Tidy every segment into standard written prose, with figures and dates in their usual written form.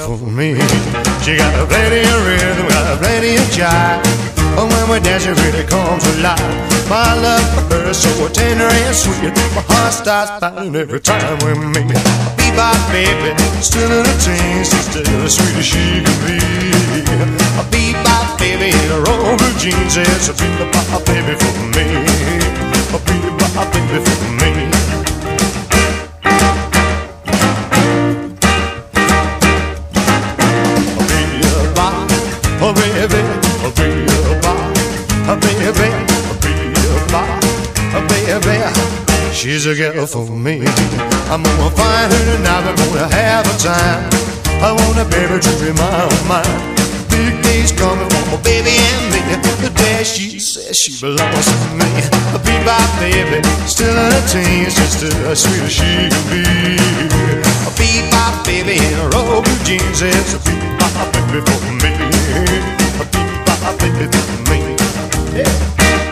for me. She got a plenty of rhythm, got a plenty of jive. And when we dance, it really comes alive. My love for her is so tender and sweet. My heart starts pounding every time we meet. Bebop baby, still in her teens, she's still as sweet as she can be. A bebop baby in her old blue jeans, it's a bebop baby for me. A bebop baby for me. Oh baby, oh baby, oh baby, oh baby, she's a girl for me. I'm gonna find her tonight, we're gonna have a time. I want a baby to be mine. Big days coming for my baby and me. The day she says she belongs to me. A bebop baby, still in her teens, she's still as sweet as she can be. A bebop baby in her old blue jeans, it's a bebop baby for me. A bebop baby for me. Yeah.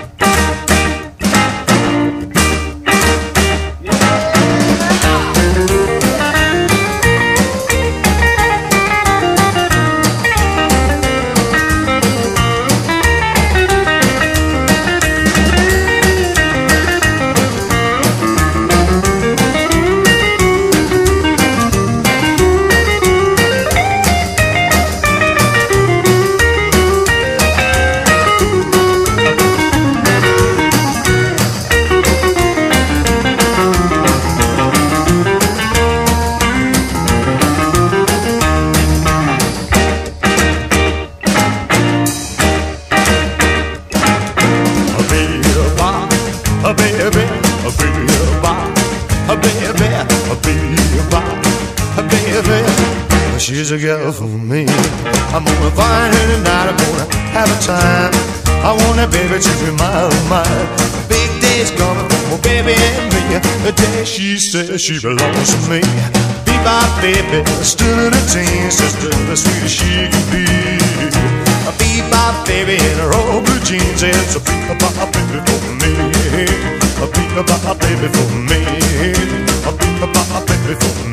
A baby, a baby, she's a girl for me. I'm gonna find her tonight, I'm gonna have a time. I want that baby to be mine. Big days coming for my baby and me. The day she says she belongs to me. Bebop baby, still in her teens, still as sweet as she can be. A bebop baby in her old blue jeans, it's a bebop baby for me. A bebop baby for me. A bebop baby for me.